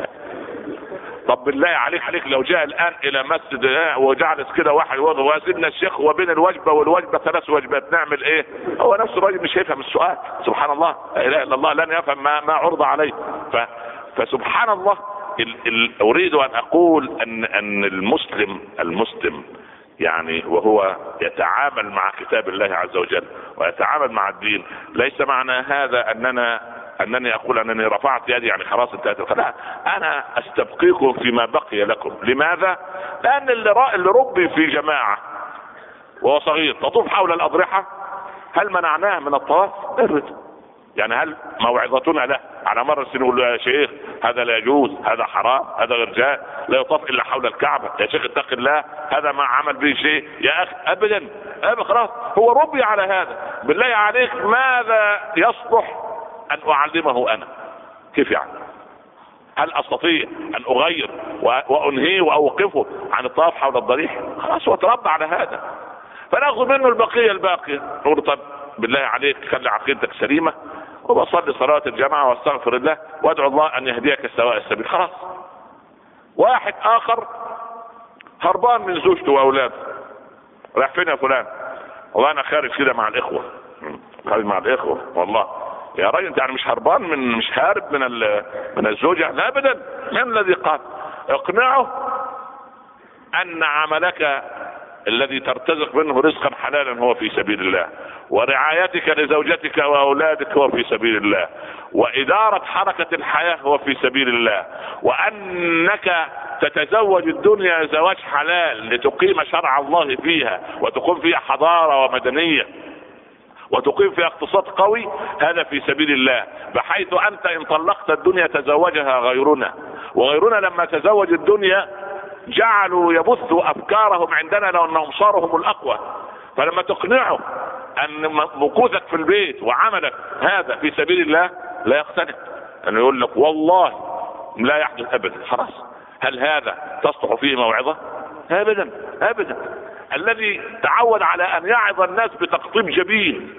طب بالله عليك عليك لو جاء الآن إلى مسجد وجعل كده واحد وسيدنا الشيخ وبين الوجبة والوجبة ثلاث وجبات نعمل إيه؟ هو نفس الراجل مش هيفهم السؤال. سبحان الله، لا إله إلا الله، لن يفهم ما, ما عرض عليه. ف... فسبحان الله، ال... ال... أريد أن أقول أن أن المسلم المسلم يعني وهو يتعامل مع كتاب الله عز وجل ويتعامل مع الدين، ليس معنى هذا أننا أنني أقول أنني رفعت يدي يعني خلاص انتهت. لا، أنا أستبقيكم فيما بقي لكم. لماذا؟ لأن اللي, اللي ربي في جماعة وهو صغير تطوف حول الأضرحة، هل منعناه من الطواف؟ يعني هل موعظتنا له على مر السنين يقول له يا شيخ هذا لا يجوز، هذا حرام، هذا غير جائز، لا يطاف الا حول الكعبه، يا شيخ اتق الله هذا ما عمل به شيء يا اخي؟ ابدا ابدا، خلاص هو ربي على هذا. بالله عليك ماذا يصلح ان اعلمه انا؟ كيف يعني؟ هل استطيع ان اغير وانهيه واوقفه عن الطواف حول الضريح؟ خلاص هو تربى على هذا، فناخذ منه البقيه الباقيه. نقول طب بالله عليك خلي عقيدتك سليمه وبصلي صلاه الجماعه واستغفر الله وادعو الله ان يهديك سواء السبيل. خلاص. واحد اخر هربان من زوجته واولاده، رايح فين يا فلان؟ والله انا خارج كده مع الاخوه. خارج مع الاخوه. والله يا راجل انت يعني مش هربان من مش هارب من من الزوجه؟ لا ابدا. من الذي قال؟ اقنعه ان عملك الذي ترتزق منه رزقا حلالا هو في سبيل الله، ورعايتك لزوجتك واولادك هو في سبيل الله، وادارة حركة الحياة هو في سبيل الله، وانك تتزوج الدنيا زواج حلال لتقيم شرع الله فيها وتقوم فيها حضارة ومدنية وتقيم فيها اقتصاد قوي، هذا في سبيل الله. بحيث انت ان طلقت الدنيا تزوجها غيرنا، وغيرنا لما تزوج الدنيا جعلوا يبثوا افكارهم عندنا لو انهم صاروا هم الاقوى. فلما تقنعه ان مكوثك في البيت وعملك هذا في سبيل الله لا يقتنع، انه يقول لك والله لا يحدث ابدا. خلاص. هل هذا تصلح فيه موعظة؟ ابدا ابدا. الذي تعود على ان يعظ الناس بتقطيب جبين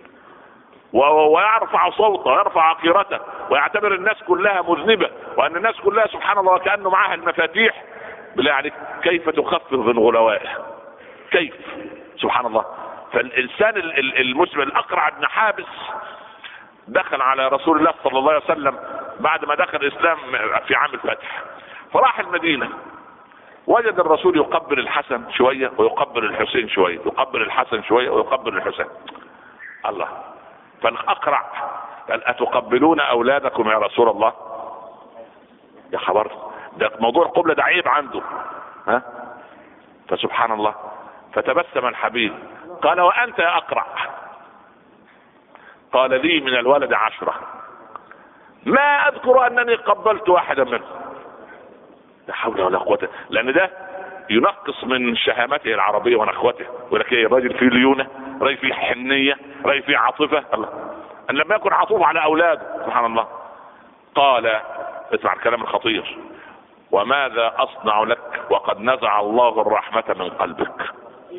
ويرفع صوته ويرفع عقيرته ويعتبر الناس كلها مذنبة وان الناس كلها سبحان الله كأنه معها المفاتيح، بالله عليك كيف تخفف من غلوائه؟ كيف؟ سبحان الله. فالإنسان المسلم الأقرع بن حابس دخل على رسول الله صلى الله عليه وسلم بعد ما دخل الإسلام في عام الفتح، فراح المدينة وجد الرسول يقبل الحسن شوية ويقبل الحسين شوية، يقبل الحسن شوية ويقبل الحسين. الله. فالأقرع قال أتقبلون أولادكم يا رسول الله؟ يا خبر، ده موضوع القبلة ده عيب عنده. ها؟ فسبحان الله. فتبسم الحبيب قال وأنت يا أقرع؟ قال لي من الولد عشرة ما أذكر أنني قبلت واحدا منهم. لا حول ولا قوة، لأن ده ينقص من شهامته العربية ونخوته. ولكن الراجل فيه ليونة، راجل فيه حنية، راجل فيه عاطفة. الله. أن لما يكن عطوف على أولاده سبحان الله. قال اسمع الكلام الخطير: وماذا أصنع لك وقد نزع الله الرحمة من قلبك؟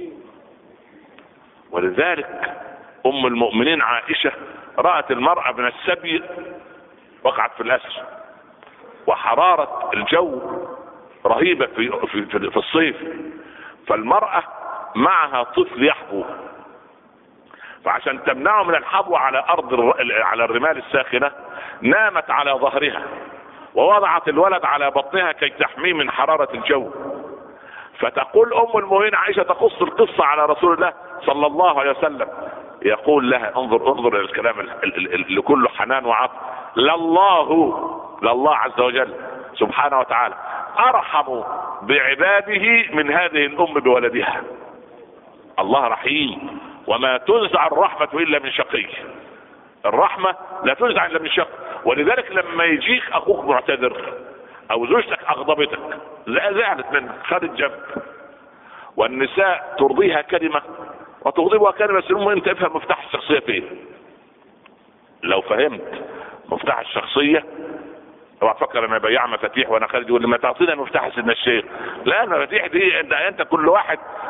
ولذلك أم المؤمنين عائشة رأت المرأة من السبي وقعت في الأسر، وحرارة الجو رهيبة في, في, في, في الصيف، فالمرأة معها طفل يحبو، فعشان تمنعه من الحبو على أرض على الرمال الساخنة نامت على ظهرها ووضعت الولد على بطنها كي تحميه من حرارة الجو. فتقول أم المؤمنين عائشة تقص القصة على رسول الله صلى الله عليه وسلم، يقول لها انظر انظر الى الكلام اللي كله حنان وعطف: لله لله عز وجل سبحانه وتعالى ارحم بعباده من هذه الام بولدها. الله رحيم، وما تنزع الرحمة الا من شقي. الرحمة لا تنزع الا من شق. ولذلك لما يجيك اخوك معتذر او زوجتك اغضبتك زعلت منك خدت جنب، والنساء ترضيها كلمة وتغضبها كلمة، بس المهم انت افهم مفتاح الشخصية فين. لو فهمت مفتاح الشخصية اوعى تفكر انا بياع مفاتيح وانا خارج يقول لي ما تعطينا مفتاح سيدنا الشيخ. لا، المفاتيح دي انت, انت كل واحد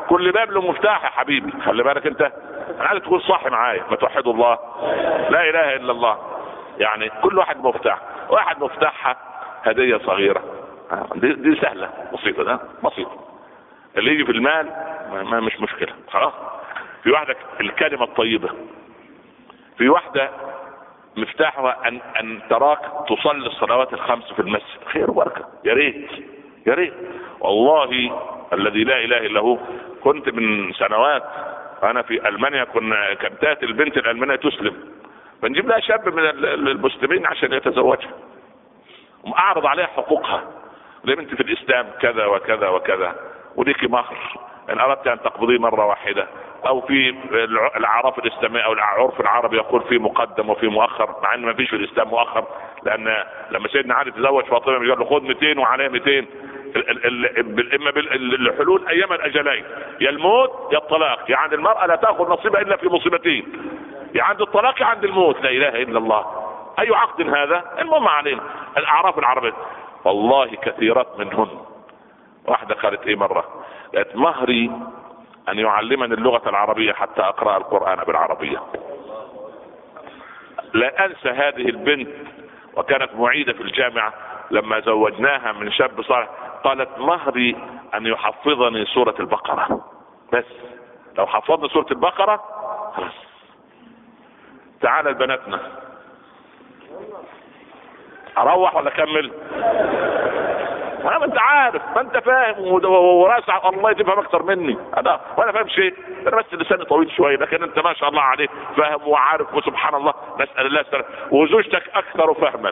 كل باب له مفتاح يا حبيبي، خلي بالك انت، انا عايز تكون صاحي معايا، ما توحدوا الله، لا اله الا الله. يعني كل واحد مفتاح، واحد مفتاحها هدية صغيرة، دي, دي سهلة بسيطة، ده بسيطة. اللي يجي في المال ما, ما مش مشكلة خلاص. في واحدة الكلمة الطيبة، في واحدة مفتاحها ان ان تراك تصلي الصلوات الخمس في المسجد، خير وبركة، يا ريت يا ريت والله الذي لا اله الا هو. كنت من سنوات انا في المانيا، كنا كانت تاتي البنت الالمانية تسلم، فنجيب لها شاب من المسلمين عشان يتزوجها، واعرض عليها حقوقها، ليه انت في الاسلام كذا وكذا وكذا، وليكي مهر ان اردت ان تقبضيه مره واحده، او في الاعراف الاسلاميه او العرف العربي يقول في مقدم وفي مؤخر، مع ان ما فيش في الاسلام مؤخر، لان لما سيدنا علي تزوج فاطمه قال له خد مئتين وعليه مئتين، اما بالحلول ايام الاجلين، يا الموت يا الطلاق، يعني المراه لا تاخذ نصيبها الا في مصيبتين، يا عند الطلاق يا عند الموت، لا اله الا الله. اي عقد هذا؟ المهم علينا الاعراف العربيه والله كثيرات منهن. واحده قالت ايه مره، قالت مهري ان يعلمني اللغه العربيه حتى اقرا القران بالعربيه. لا انسى هذه البنت، وكانت معيده في الجامعه، لما زوجناها من شاب صالح قالت مهري ان يحفظني سوره البقره، بس لو حفظنا سوره البقره خلاص. تعال البناتنا، اروح ولا اكمل؟ ما انت عارف، ما انت فاهم وراسع، الله تفهم اكتر مني انا، وانا فاهم شيء، انا بس لساني طويل شويه، لكن انت ما شاء الله عليك فاهم وعارف، وسبحان الله نسال الله السلامه، وزوجتك اكثر فهما.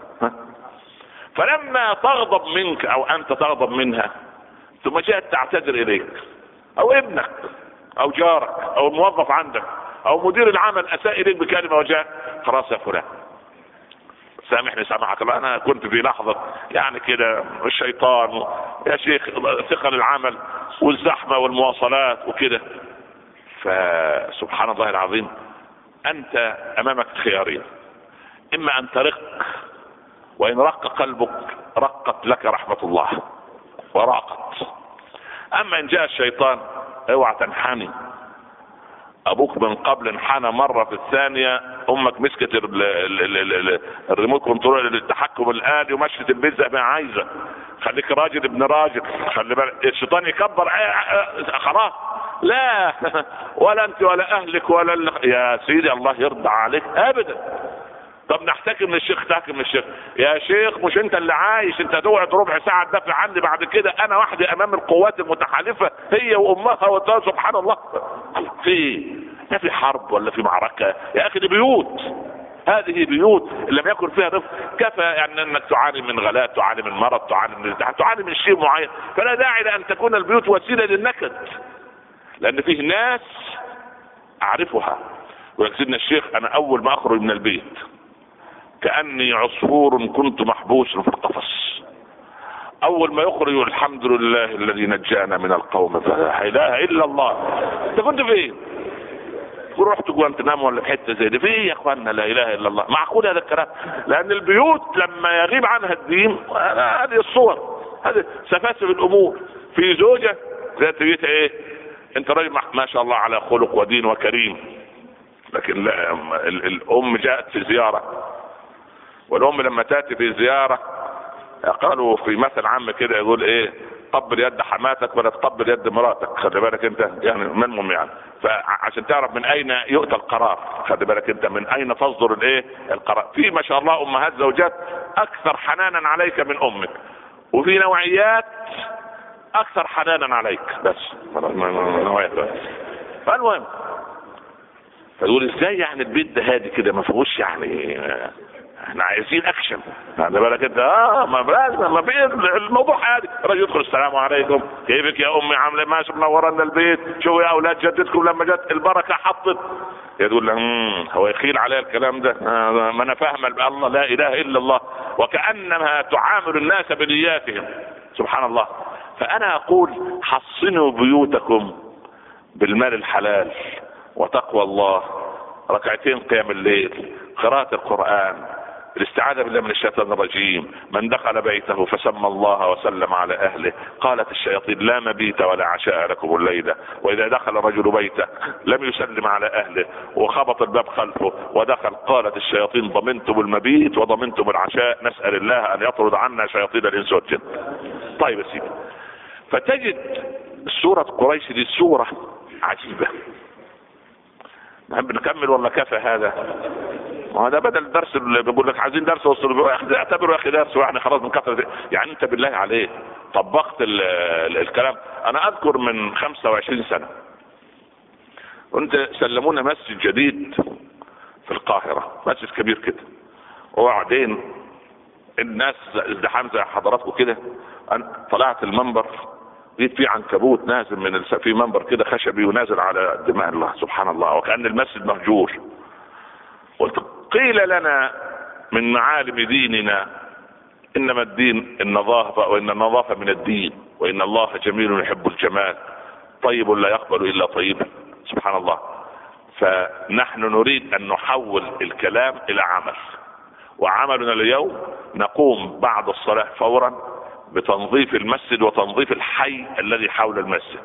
فلما تغضب منك او انت تغضب منها، ثم جاءت تعتذر اليك، او ابنك او جارك او الموظف عندك او مدير العمل اساء اليك بكلمه وجاء، خلاص يا فلان سامحني سامحك الله، انا كنت في لحظه يعني كده الشيطان يا شيخ، ثقل العمل والزحمه والمواصلات وكده. فسبحان الله العظيم، انت امامك خيارين، اما ان ترق، وان رق قلبك رقت لك رحمه الله وراقت. اما ان جاء الشيطان اوعى تنحني، ابوك من قبل انحنى مره، في الثانيه امك مسكت الريموت كنترول للتحكم الالي ومشت البيت زي ما عايزه. خليك راجل ابن راجل، خلي بالك الشيطان يكبر خلاص، لا ولا انت ولا اهلك ولا ال... يا سيدي الله يرضى عليك ابدا. طب نحتكم من الشيخ، تحكم من الشيخ، يا شيخ مش انت اللي عايش، انت تقعد ربع ساعه تدافع عني، بعد كده انا وحدي امام القوات المتحالفه هي وامها وتقول سبحان الله. في ما في حرب ولا في معركه يا اخي، دي بيوت، هذه بيوت لم يكن فيها رفق. كفى يعني انك تعاني من غلاء، تعاني من مرض، تعاني من التحام، تعاني من شيء معين، فلا داعي لان تكون البيوت وسيله للنكد، لان فيه ناس اعرفها. ويقول سيدنا الشيخ انا اول ما اخرج من البيت كأني عصفور كنت محبوس في القفص، اول ما يخرج الحمد لله الذي نجانا من القوم فلا اله الا الله. انت كنت فين؟ رحت جوانتنامو ولا في حته زي دي؟ في يا اخوانا لا اله الا الله؟ معقول هذا الكلام؟ لان البيوت لما يغيب عنها الدين، هذه الصور، هذه سفاسف الامور. في زوجه ذات بيتها ايه، انت راجل ما شاء الله على خلق ودين وكريم، لكن لا الام جاءت في زياره، والام لما تاتي في زياره قالوا في مثل عام كده يقول ايه، قبل يد حماتك ولا تقبل يد مراتك، خلي بالك انت يعني منهم يعني، فعشان تعرف من اين يؤتى القرار، خلي بالك انت من اين تصدر الايه القرار. في ما شاء الله امهات زوجات اكثر حنانا عليك من امك، وفي نوعيات اكثر حنانا عليك، بس نوعيات بس. فالمهم فتقول ازاي يعني البيت ده هادي كده ما فيهوش يعني، احنا عايزين اكشن، خلي بالك انت اه ما لازم، ما في الموضوع عادي. الراجل يدخل السلام عليكم كيفك يا امي عامله ماشي منورنا البيت، شوفوا يا اولاد جدتكم لما جت البركه حطت، يقول له هو يخيل عليها الكلام ده؟ آه ما انا فاهمه الله لا اله الا الله، وكانها تعامل الناس بنياتهم سبحان الله. فانا اقول حصنوا بيوتكم بالمال الحلال وتقوى الله، ركعتين قيام الليل، قراءة القرآن، الاستعاذة بالله من الشيطان الرجيم. من دخل بيته فسمى الله وسلم على اهله قالت الشياطين لا مبيت ولا عشاء لكم الليلة. واذا دخل الرجل بيته لم يسلم على اهله وخبط الباب خلفه ودخل قالت الشياطين ضمنتم المبيت وضمنتم العشاء، نسأل الله ان يطرد عنا شياطين الانس والجن. طيب يا سيدي، فتجد سورة قريش دي سورة عجيبة. نحب نكمل ولا كفى هذا؟ ما ده بدل الدرس اللي بيقول لك عايزين درس وصل اعتبره يا اخي درس يعني خلاص من كثرة. يعني انت بالله عليك طبقت ال ال الكلام. انا اذكر من خمسة وعشرين سنة كنت سلمونا مسجد جديد في القاهرة، مسجد كبير كده، وبعدين الناس ازدحام زي حضراتكم كده. طلعت المنبر لقيت فيه عنكبوت نازل من الس... في منبر كده خشبي ونازل على دماء الله سبحان الله، وكأن المسجد مهجور. قلت قيل لنا من معالم ديننا انما الدين النظافة، وان النظافة من الدين، وان الله جميل يحب الجمال، طيب لا يقبل الا طيبا. سبحان الله. فنحن نريد ان نحول الكلام الى عمل، وعملنا اليوم نقوم بعد الصلاة فورا بتنظيف المسجد وتنظيف الحي الذي حول المسجد،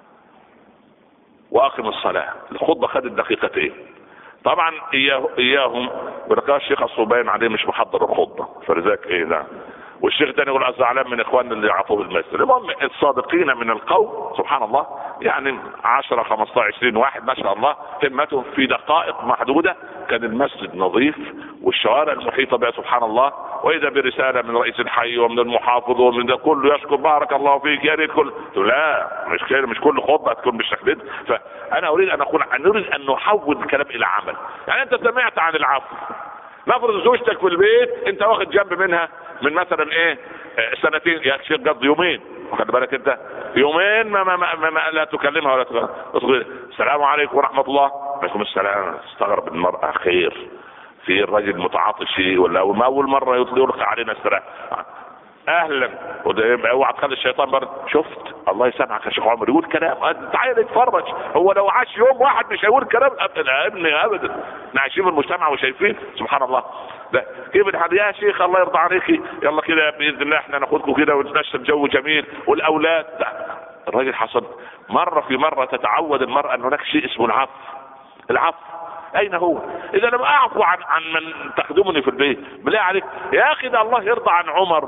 واقم الصلاة. الخطبة خدت دقيقتين. طبعا إياه اياهم ولقى الشيخ الصوبين عليه مش محضر الخطبة، فلذلك ايه ده، والشيخ تاني يقول الزعلان من اخواننا اللي عطوه المسجد. المهم الصادقين من القوم سبحان الله يعني عشرة خمسة عشرين واحد ما شاء الله همتهم في دقائق محدودة كان المسجد نظيف والشوارع المحيطة بها سبحان الله. واذا برسالة من رئيس الحي ومن المحافظ ومن ده كله يشكر بارك الله فيك يا ريت كل لا مش كده، مش كل خطبة تكون بالشكل ده. فانا اريد ان اقول نريد ان نحول الكلام الى عمل. يعني انت سمعت عن العفو، نفرض زوجتك في البيت انت واخد جنب منها من مثلا ايه سنتين يا شيخ قصدي يومين، واخد بالك انت يومين ما, ما, ما, ما لا تكلمها ولا تكلمها. السلام عليكم ورحمة الله. عليكم السلام. استغرب المرأة خير في الرجل متعاطف شيء ولا ما اول مرة يطلق علينا السلام اهلا. اوعى تخلي الشيطان برد. شفت الله يسامحك يا شيخ عمر يقول كلام تعال نتفرج، هو لو عاش يوم واحد مش هيقول كلام ابدا ابني ابدا. احنا عايشين في المجتمع وشايفين سبحان الله. ده كيف الحال يا شيخ الله يرضى عليك يلا كده باذن الله احنا ناخدكم كده ونتنشف جو جميل والاولاد. الراجل حصل مره في مره تتعود المراه ان هناك شيء اسمه العفو. العفو اين هو؟ اذا لم اعفو عن عن من تخدمني في البيت بالله عليك يا اخي ده الله يرضى عن عمر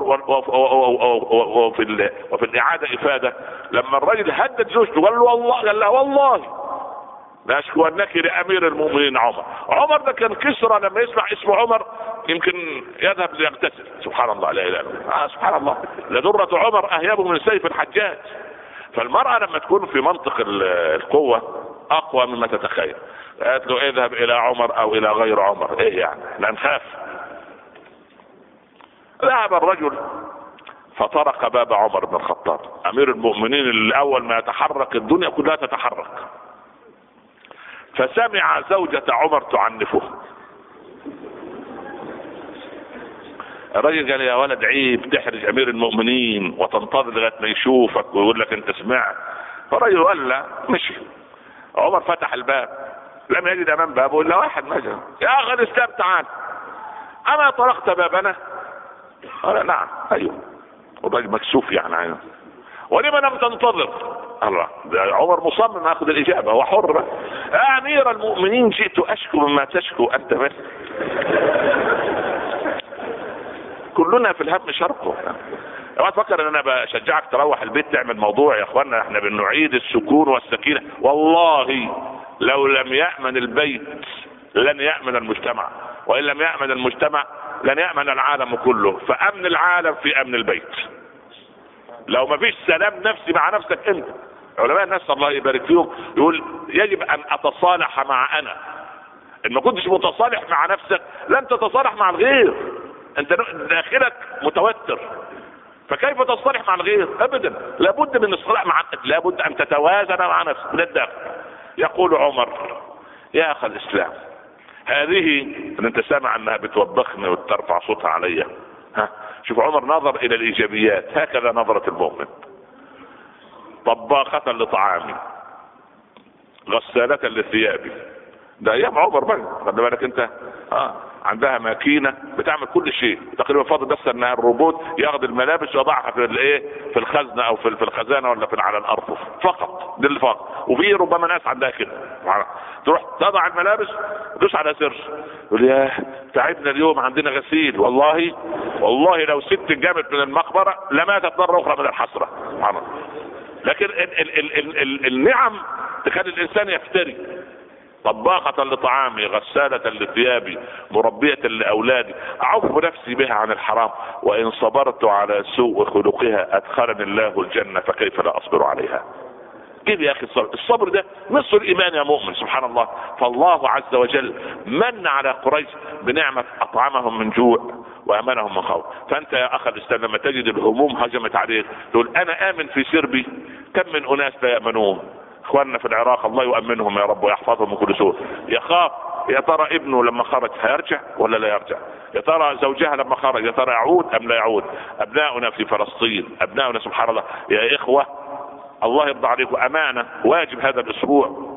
وفي وفي الاعاده افاده لما الرجل هدد زوجته قال له والله قال له والله لا اشكونك لامير المؤمنين عمر. عمر ده كان كسرى لما يسمع اسم عمر يمكن يذهب ليغتسل. سبحان الله لا اله الا الله. آه سبحان الله لدرة عمر اهيب من سيف الحجاج. فالمرأة لما تكون في منطق القوة اقوى مما تتخيل قالت له اذهب الى عمر او الى غير عمر. ايه يعني لا نخاف. ذهب الرجل فطرق باب عمر بن الخطاب امير المؤمنين اللي اول ما يتحرك الدنيا كلها تتحرك. فسمع زوجة عمر تعنفه. الراجل قال يا ولد عيب تحرج امير المؤمنين وتنتظر لغايه ما يشوفك ويقول لك انت سمعت. فالراجل قال لا مشي. عمر فتح الباب لم يجد امام بابه الا واحد مجرى. يا اخي الاسلام تعال اما طرقت بابنا؟ قال نعم ايوه. والراجل مكسوف يعني عينه. ولما لم تنتظر؟ الله ده عمر مصمم اخذ الاجابه هو حر. يا امير المؤمنين جئت اشكو مما تشكو انت بس. كلنا في الهم شرقه. اوعى تفكر ان انا بشجعك تروح البيت تعمل موضوع. يا اخوانا احنا بنعيد السكون والسكينه. والله لو لم يأمن البيت لن يأمن المجتمع، وان لم يأمن المجتمع لن يأمن العالم كله. فامن العالم في امن البيت. لو ما فيش سلام نفسي مع نفسك انت. علماء الناس الله يبارك فيهم يقول يجب ان اتصالح مع انا. ان ما كنتش متصالح مع نفسك لن تتصالح مع الغير. انت داخلك متوتر فكيف تصالح مع الغير؟ ابدا. لابد من الصلاح مع لابد ان تتوازن مع نفسك من الداخل. يقول عمر يا اخي الاسلام هذه ان انت سامع انها بتوبخني وترفع صوتها عليا. ها شوف عمر نظر الى الايجابيات. هكذا نظرة المؤمن. طباخة لطعامي غسالة لثيابي ده ايام عمر بقى، خد بالك انت. اه عندها ماكينه بتعمل كل شيء تقريبا، فاضل بس انها الروبوت ياخذ الملابس ويضعها في الايه في الخزنه او في في الخزانه ولا في على الارفف فقط، دي اللي فقط. وفي ربما ناس عندها كده، تروح تضع الملابس تدوس على سر، يقول يا تعبنا اليوم عندنا غسيل، والله والله لو ست جابت من المقبره لماتت مره اخرى من الحسره. سبحان الله. لكن ال ال ال ال ال النعم تخلي الانسان يفتري. طباخة لطعامي، غسالة لثيابي، مربية لأولادي، أعف نفسي بها عن الحرام، وإن صبرت على سوء خلقها أدخلني الله الجنة فكيف لا أصبر عليها. كيف يا أخي الصبر؟ الصبر ده نصف الإيمان يا مؤمن. سبحان الله. فالله عز وجل من على قريش بنعمة أطعمهم من جوع وأمنهم من خوف. فأنت يا أخي الإسلام لما تجد الهموم هجمت عليك تقول أنا آمن في سربي، كم من أناس لا يأمنون. اخواننا في العراق الله يؤمنهم يا رب ويحفظهم من كل سوء. يخاف يا ترى ابنه لما خرج هيرجع ولا لا يرجع، يا ترى زوجها لما خرج يا ترى يعود ام لا يعود. ابناؤنا في فلسطين، ابناؤنا سبحان الله يا اخوة الله يرضى عليكم، امانة واجب هذا الاسبوع